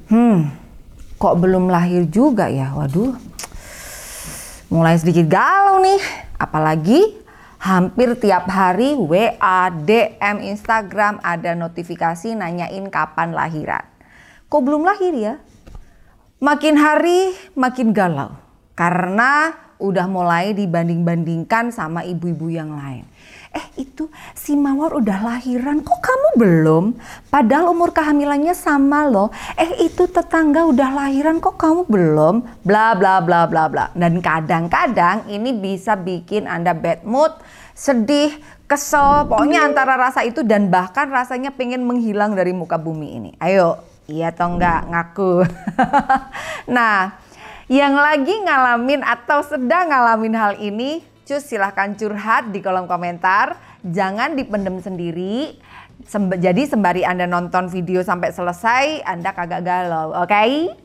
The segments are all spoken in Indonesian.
Kok belum lahir juga ya? Waduh, mulai sedikit galau nih. Apalagi hampir tiap hari WA, DM, Instagram ada notifikasi nanyain kapan lahiran. Kok belum lahir ya? Makin hari makin galau. Karena udah mulai dibanding-bandingkan sama ibu-ibu yang lain. Itu si Mawar udah lahiran, kok kamu belum? Padahal umur kehamilannya sama loh. Itu tetangga udah lahiran, kok kamu belum? Bla bla bla bla bla. Dan kadang-kadang ini bisa bikin Anda bad mood, sedih, kesel. Pokoknya antara rasa itu dan bahkan rasanya pengen menghilang dari muka bumi ini. Ayo, iya atau enggak ngaku? Nah, yang lagi ngalamin atau sedang ngalamin hal ini, cus silahkan curhat di kolom komentar. Jangan dipendem sendiri. Jadi sembari Anda nonton video sampai selesai, Anda kagak galau, oke?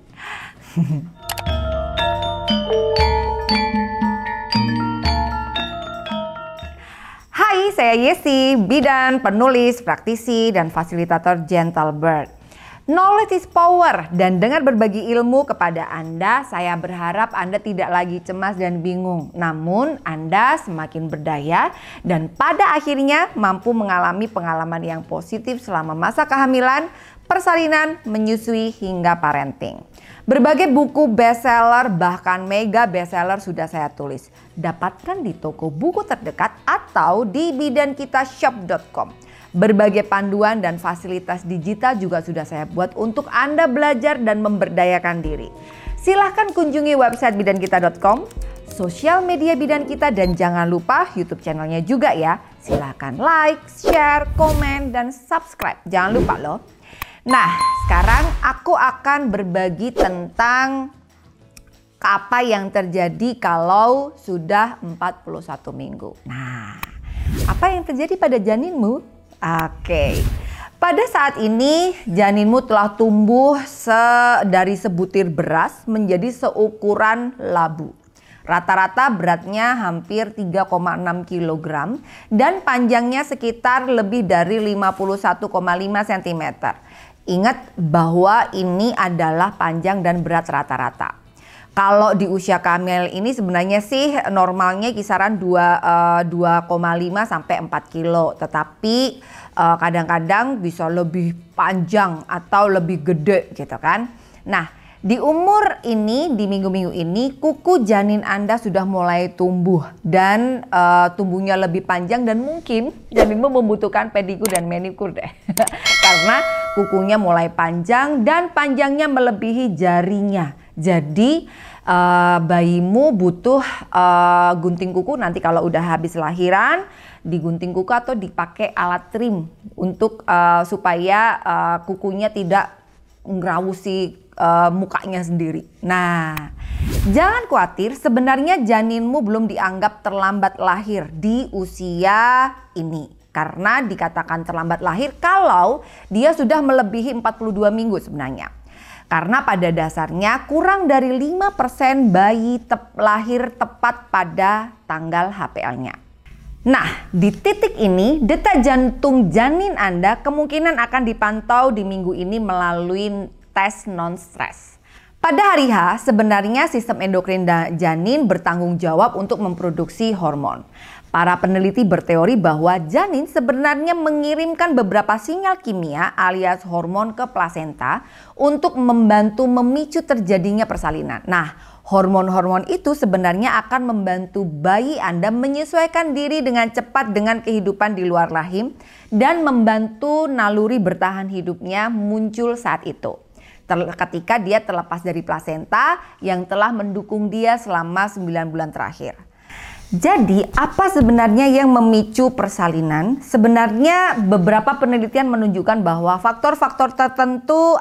Hai, saya Yesi, bidan, penulis, praktisi, dan fasilitator Gentle Birth. Knowledge is power, dan dengan berbagi ilmu kepada Anda, saya berharap Anda tidak lagi cemas dan bingung. Namun Anda semakin berdaya dan pada akhirnya mampu mengalami pengalaman yang positif selama masa kehamilan, persalinan, menyusui hingga parenting. Berbagai buku bestseller bahkan mega bestseller sudah saya tulis. Dapatkan di toko buku terdekat atau di bidankitashop.com. Berbagai panduan dan fasilitas digital juga sudah saya buat untuk Anda belajar dan memberdayakan diri. Silahkan kunjungi website bidankita.com, sosial media Bidan Kita, dan jangan lupa YouTube channelnya juga ya. Silahkan like, share, komen, dan subscribe. Jangan lupa loh. Nah, sekarang aku akan berbagi tentang apa yang terjadi kalau sudah 41 minggu. Nah, apa yang terjadi pada janinmu? Oke. Pada saat ini janinmu telah tumbuh dari sebutir beras menjadi seukuran labu. Rata-rata beratnya hampir 3,6 kg dan panjangnya sekitar lebih dari 51,5 cm. Ingat bahwa ini adalah panjang dan berat rata-rata. Kalau di usia hamil ini sebenarnya sih normalnya kisaran 2,5 sampai 4 kilo. Tetapi kadang-kadang bisa lebih panjang atau lebih gede gitu kan. Nah, di umur ini, di minggu-minggu ini, kuku janin Anda sudah mulai tumbuh. Dan tumbuhnya lebih panjang dan mungkin janinmu membutuhkan pedikur dan manikur deh. Karena kukunya mulai panjang dan panjangnya melebihi jarinya. Jadi bayimu butuh gunting kuku nanti kalau udah habis lahiran, digunting kuku atau dipakai alat trim untuk supaya kukunya tidak ngerawusi mukanya sendiri. Nah, jangan khawatir, sebenarnya janinmu belum dianggap terlambat lahir di usia ini. Karena dikatakan terlambat lahir kalau dia sudah melebihi 42 minggu sebenarnya. Karena pada dasarnya kurang dari 5% bayi lahir tepat pada tanggal HPL-nya. Nah, di titik ini detak jantung janin Anda kemungkinan akan dipantau di minggu ini melalui tes non-stres. Pada hari H, sebenarnya sistem endokrin janin bertanggung jawab untuk memproduksi hormon. Para peneliti berteori bahwa janin sebenarnya mengirimkan beberapa sinyal kimia alias hormon ke plasenta untuk membantu memicu terjadinya persalinan. Nah, hormon-hormon itu sebenarnya akan membantu bayi Anda menyesuaikan diri dengan cepat dengan kehidupan di luar rahim dan membantu naluri bertahan hidupnya muncul saat itu. Ketika dia terlepas dari plasenta yang telah mendukung dia selama 9 bulan terakhir. Jadi apa sebenarnya yang memicu persalinan? Sebenarnya beberapa penelitian menunjukkan bahwa faktor-faktor tertentu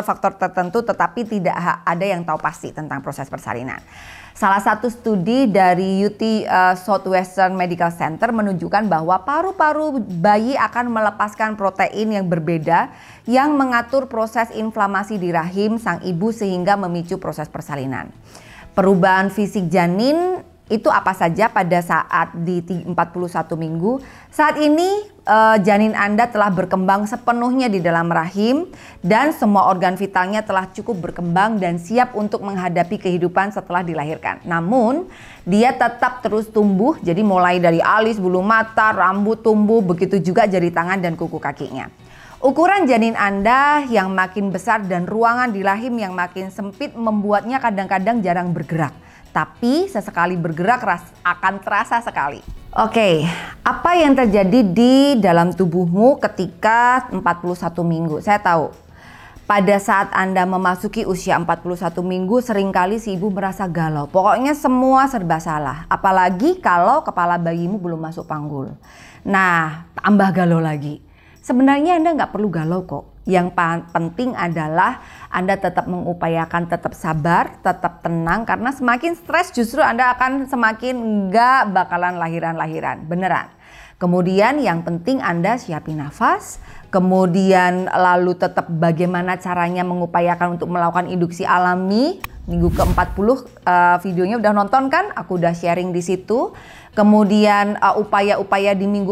tetapi tidak ada yang tahu pasti tentang proses persalinan. Salah satu studi dari UT Southwestern Medical Center menunjukkan bahwa paru-paru bayi akan melepaskan protein yang berbeda yang mengatur proses inflamasi di rahim sang ibu sehingga memicu proses persalinan. Perubahan fisik janin Itu apa saja pada saat di 41 minggu? Saat ini janin Anda telah berkembang sepenuhnya di dalam rahim dan semua organ vitalnya telah cukup berkembang dan siap untuk menghadapi kehidupan setelah dilahirkan. Namun, dia tetap terus tumbuh, jadi mulai dari alis, bulu mata, rambut tumbuh, begitu juga jari tangan dan kuku kakinya. Ukuran janin Anda yang makin besar dan ruangan di rahim yang makin sempit membuatnya kadang-kadang jarang bergerak. Tapi sesekali bergerak akan terasa sekali. Oke, apa yang terjadi di dalam tubuhmu ketika 41 minggu? Saya tahu, pada saat Anda memasuki usia 41 minggu seringkali si ibu merasa galau. Pokoknya semua serba salah. Apalagi kalau kepala bayimu belum masuk panggul. Nah, tambah galau lagi. Sebenarnya Anda nggak perlu galau kok. Yang penting adalah Anda tetap mengupayakan tetap sabar, tetap tenang. Karena semakin stres justru Anda akan semakin nggak bakalan lahiran-lahiran. Beneran. Kemudian yang penting Anda siapin nafas. Kemudian lalu tetap bagaimana caranya mengupayakan untuk melakukan induksi alami. Minggu ke-40 videonya udah nonton kan? Aku udah sharing di situ. Kemudian upaya-upaya di minggu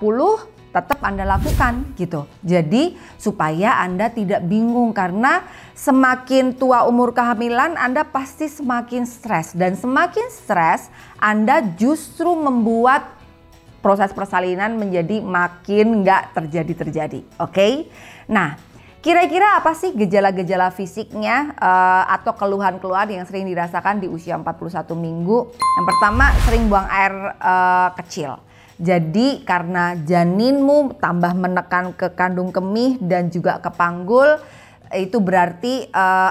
40 tetap Anda lakukan gitu. Jadi supaya Anda tidak bingung karena semakin tua umur kehamilan Anda pasti semakin stres. Dan semakin stres Anda justru membuat proses persalinan menjadi makin nggak terjadi. Oke? Nah, kira-kira apa sih gejala-gejala fisiknya atau keluhan-keluhan yang sering dirasakan di usia 41 minggu? Yang pertama, sering buang air kecil. Jadi karena janinmu tambah menekan ke kandung kemih dan juga ke panggul, itu berarti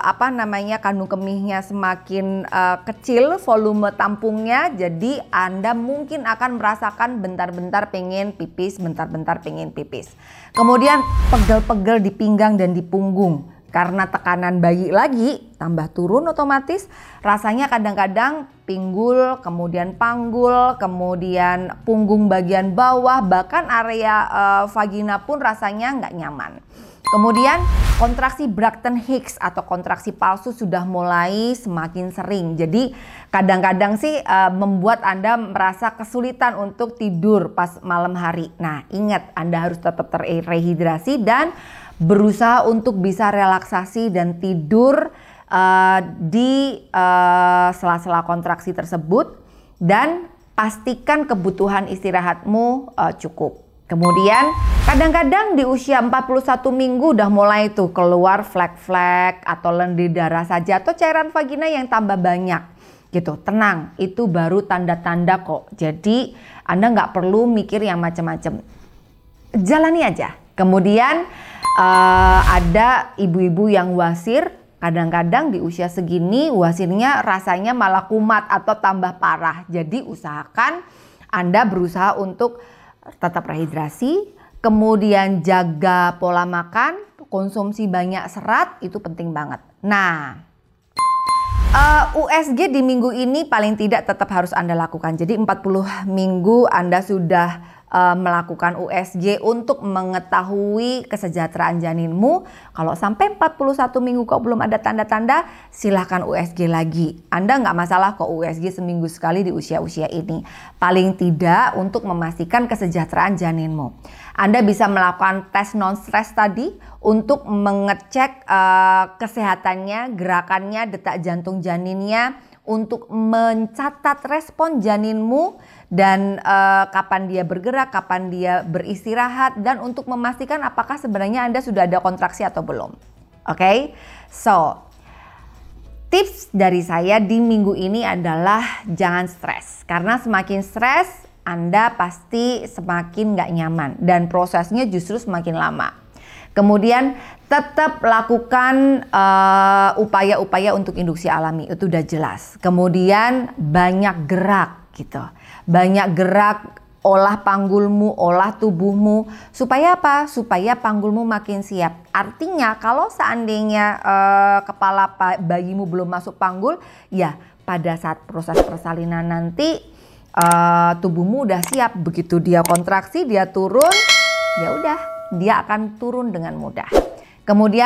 kandung kemihnya semakin kecil volume tampungnya. Jadi Anda mungkin akan merasakan bentar-bentar pengen pipis, bentar-bentar pengen pipis. Kemudian pegel-pegel di pinggang dan di punggung. Karena tekanan bayi lagi tambah turun otomatis rasanya kadang-kadang pinggul, kemudian panggul, kemudian punggung bagian bawah, bahkan area vagina pun rasanya nggak nyaman. Kemudian kontraksi Braxton Hicks atau kontraksi palsu sudah mulai semakin sering. Jadi kadang-kadang sih membuat Anda merasa kesulitan untuk tidur pas malam hari. Nah, ingat Anda harus tetap terrehidrasi dan berusaha untuk bisa relaksasi dan tidur di sela-sela kontraksi tersebut dan pastikan kebutuhan istirahatmu cukup. Kemudian kadang-kadang di usia 41 minggu udah mulai tuh keluar flek-flek atau lendir darah saja atau cairan vagina yang tambah banyak gitu. Tenang, itu baru tanda-tanda kok. Jadi Anda nggak perlu mikir yang macam-macam. Jalani aja. Kemudian ada ibu-ibu yang wasir, kadang-kadang di usia segini wasirnya rasanya malah kumat atau tambah parah. Jadi usahakan Anda berusaha untuk tetap rehidrasi, kemudian jaga pola makan, konsumsi banyak serat, itu penting banget. Nah, USG di minggu ini paling tidak tetap harus Anda lakukan. Jadi 40 minggu Anda sudah melakukan USG untuk mengetahui kesejahteraan janinmu. Kalau sampai 41 minggu kok belum ada tanda-tanda, silahkan USG lagi. Anda nggak masalah kok USG seminggu sekali di usia-usia ini. Paling tidak untuk memastikan kesejahteraan janinmu. Anda bisa melakukan tes non-stres tadi untuk mengecek kesehatannya, gerakannya, detak jantung janinnya, untuk mencatat respon janinmu dan kapan dia bergerak, kapan dia beristirahat, dan untuk memastikan apakah sebenarnya Anda sudah ada kontraksi atau belum. Oke? So, tips dari saya di minggu ini adalah jangan stres. Karena semakin stres, Anda pasti semakin nggak nyaman dan prosesnya justru semakin lama. Kemudian tetap lakukan upaya-upaya untuk induksi alami, itu udah jelas. Kemudian banyak gerak gitu. Banyak gerak, olah panggulmu, olah tubuhmu. Supaya apa? Supaya panggulmu makin siap. Artinya kalau seandainya kepala bayimu belum masuk panggul, ya pada saat proses persalinan nanti tubuhmu udah siap. Begitu dia kontraksi, dia turun, ya udah. Dia akan turun dengan mudah. Kemudian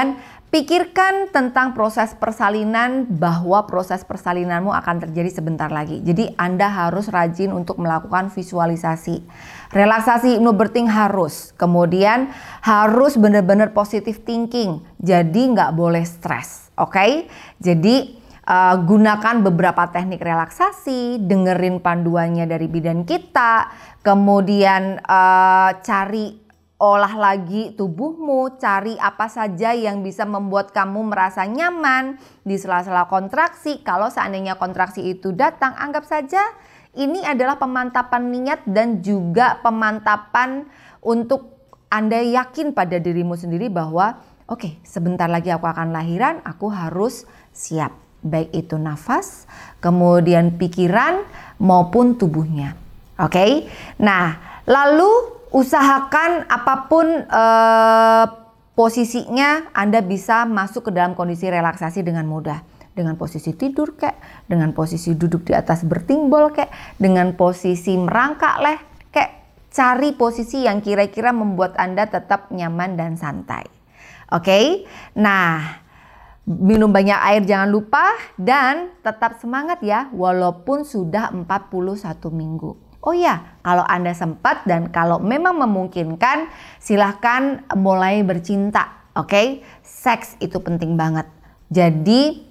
Pikirkan tentang proses persalinan, bahwa proses persalinanmu akan terjadi sebentar lagi. Jadi Anda harus rajin untuk melakukan visualisasi. Relaksasi hypnobirthing harus. Kemudian harus benar-benar positive thinking. Jadi nggak boleh stres. Oke? Jadi gunakan beberapa teknik relaksasi, dengerin panduannya dari bidan kita. Kemudian cari, olah lagi tubuhmu, cari apa saja yang bisa membuat kamu merasa nyaman di sela-sela kontraksi. Kalau seandainya kontraksi itu datang, anggap saja ini adalah pemantapan niat dan juga pemantapan untuk Anda yakin pada dirimu sendiri bahwa oke, sebentar lagi aku akan lahiran, aku harus siap. Baik itu nafas, kemudian pikiran maupun tubuhnya. Oke, nah lalu usahakan apapun posisinya Anda bisa masuk ke dalam kondisi relaksasi dengan mudah. Dengan posisi tidur kek, dengan posisi duduk di atas bertimbol kek, dengan posisi merangkak kek. Cari posisi yang kira-kira membuat Anda tetap nyaman dan santai. Oke, nah minum banyak air jangan lupa dan tetap semangat ya walaupun sudah 41 minggu. Oh ya, kalau Anda sempat dan kalau memang memungkinkan, silahkan mulai bercinta, oke? Seks itu penting banget. Jadi,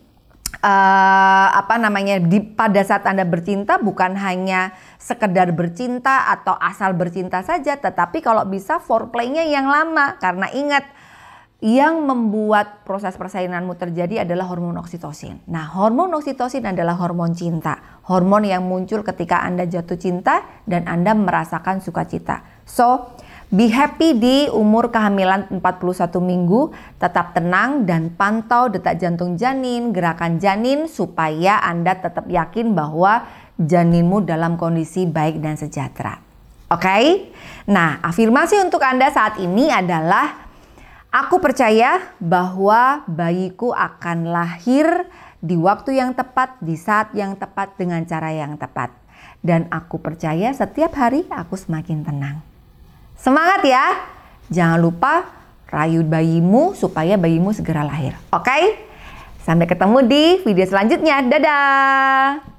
pada saat Anda bercinta bukan hanya sekedar bercinta atau asal bercinta saja, tetapi kalau bisa foreplay-nya yang lama. Karena ingat, yang membuat proses persalinanmu terjadi adalah hormon oksitosin. Nah, hormon oksitosin adalah hormon cinta. Hormon yang muncul ketika Anda jatuh cinta dan Anda merasakan sukacita. So, be happy di umur kehamilan 41 minggu. Tetap tenang dan pantau detak jantung janin, gerakan janin supaya Anda tetap yakin bahwa janinmu dalam kondisi baik dan sejahtera. Oke? Nah, afirmasi untuk Anda saat ini adalah aku percaya bahwa bayiku akan lahir di waktu yang tepat, di saat yang tepat, dengan cara yang tepat. Dan aku percaya setiap hari aku semakin tenang. Semangat ya! Jangan lupa rayu bayimu supaya bayimu segera lahir. Oke? Sampai ketemu di video selanjutnya. Dadah!